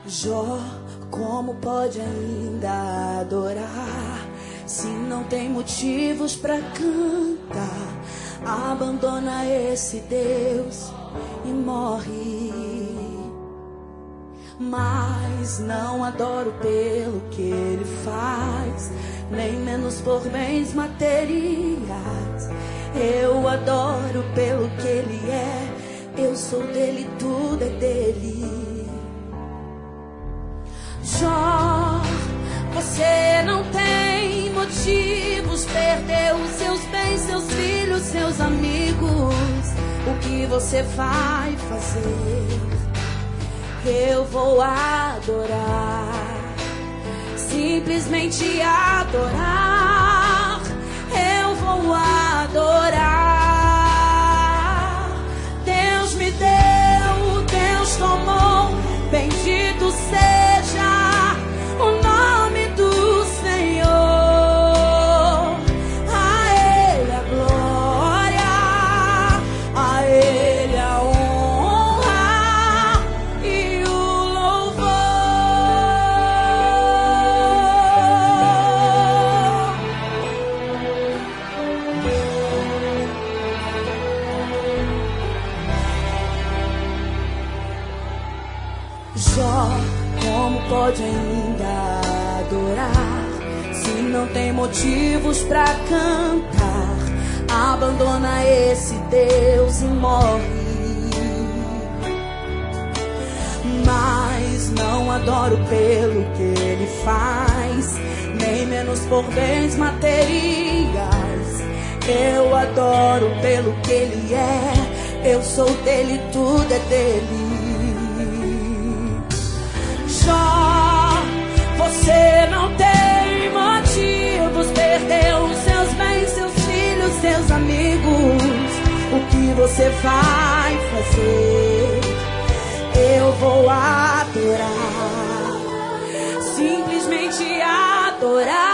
Jó, como pode ainda adorar se não tem motivos pra cantar? Abandona esse Deus e morre. Mas não adoro pelo que ele faz, nem menos por bens materiais. Eu adoro pelo que ele é. Eu sou dele, tudo é dele. Jó, você não tem motivos, perdeu os seus bens, seus filhos, seus amigos. O que você vai fazer? Eu vou adorar, simplesmente adorar. Eu vou adorar. Deus me deu, Deus tomou, bendito seja o nome do Senhor. A Ele a glória, a Ele a honra e o louvor. Jó, como pode ainda adorar se não tem motivos pra cantar? Abandona esse Deus e morre. Mas não adoro pelo que ele faz, nem menos por bens materiais. Eu adoro pelo que ele é. Eu sou dele, tudo é dele. Jó, você não tem motivos, perdeu os seus bens, seus filhos, seus amigos. O que você vai fazer? Eu vou adorar, simplesmente adorar.